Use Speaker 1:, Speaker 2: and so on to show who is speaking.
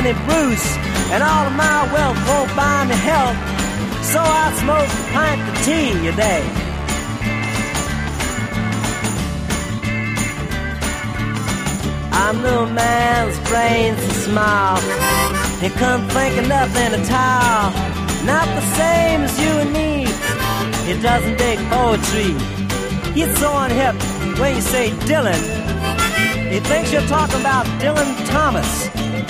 Speaker 1: Lenny Bruce, and all of my wealth won't buy me health, so I smoke a pint of tea a day. I'm little man's brains and smile. He couldn't think of nothing at all. Not the same as you and me. He doesn't dig poetry. He's so unhip when you say Dylan. He thinks you're talking about Dylan Thomas.